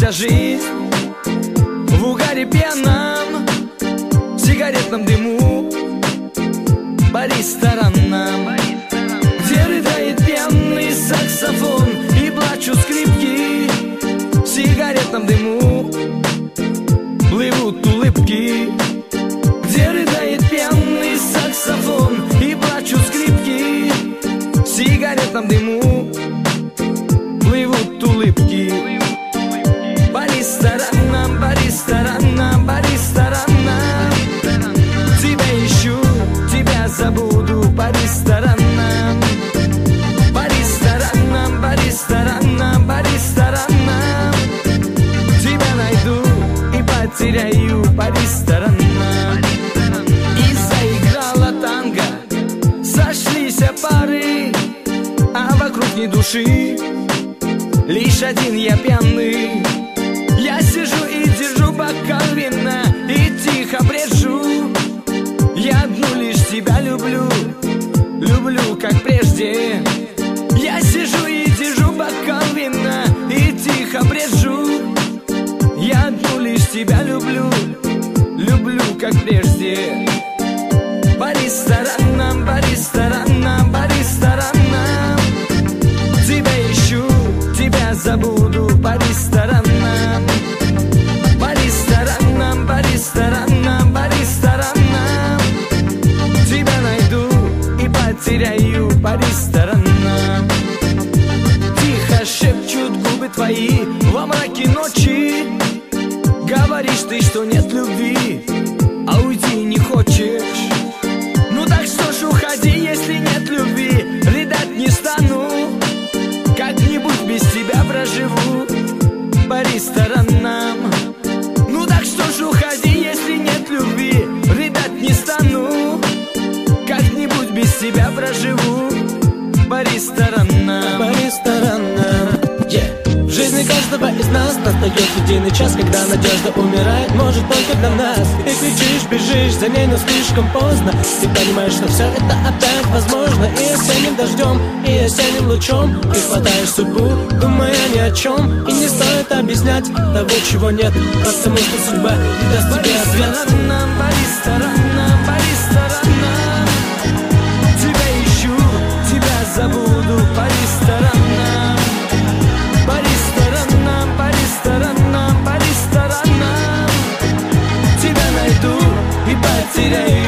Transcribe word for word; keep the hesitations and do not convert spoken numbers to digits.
Вся жизнь в угаре пьяном, в сигаретном дыму, по ресторанам, где рыдает пьяный саксофон и плачут скрипки. В сигаретном дыму плывут улыбки, где рыдает пьяный саксофон и плачут скрипки. В сигаретном дыму плывут улыбки. По ресторанам, по ресторанам, по ресторанам, тебя ищу, тебя забуду. По ресторанам, по ресторанам, по ресторанам, по ресторанам, тебя найду и потеряю. По ресторанам. И заиграла танго, сошлись пары, а вокруг ни души, лишь один я пьяный. Я сижу и держу бокал вина и тихо брежу. Я одну лишь тебя люблю, люблю как прежде. Я сижу и держу бокал вина и тихо брежу. Я одну лишь тебя люблю, люблю как прежде. По ресторанам, по ресторанам, по ресторанам, тебя ищу, тебя забуду. По ресторанам, по ресторанам, по ресторанам, по ресторанам, тебя найду и потеряю. По ресторанам. Тихо шепчут губы твои во мраке ночи. Говоришь ты, что нет любви, а уйти не хочешь. Ну так что ж, уходи, если нет любви. Рыдать не стану, как-нибудь без тебя проживу. По ресторанам. Ну так что ж, уходи, если нет любви. Рыдать не стану, как-нибудь без тебя проживу. По ресторанам. По ресторанам, yeah. В жизни каждого из нас настает единый час, когда надежда умирает, может только для нас. И кричишь, бежишь за ней, но слишком поздно. Ты понимаешь, что все это опять возможно. И осенним дождем, и осенним лучом ты хватаешь судьбу, думая ни о чем. И не стоит объяснять того, чего нет, потому что судьба не даст тебе ответ. По ресторанам, по ресторанам, по ресторанам, тебя ищу, тебя забуду. По ресторанам, по ресторанам, по ресторанам, по ресторанам, тебя найду и потеряю.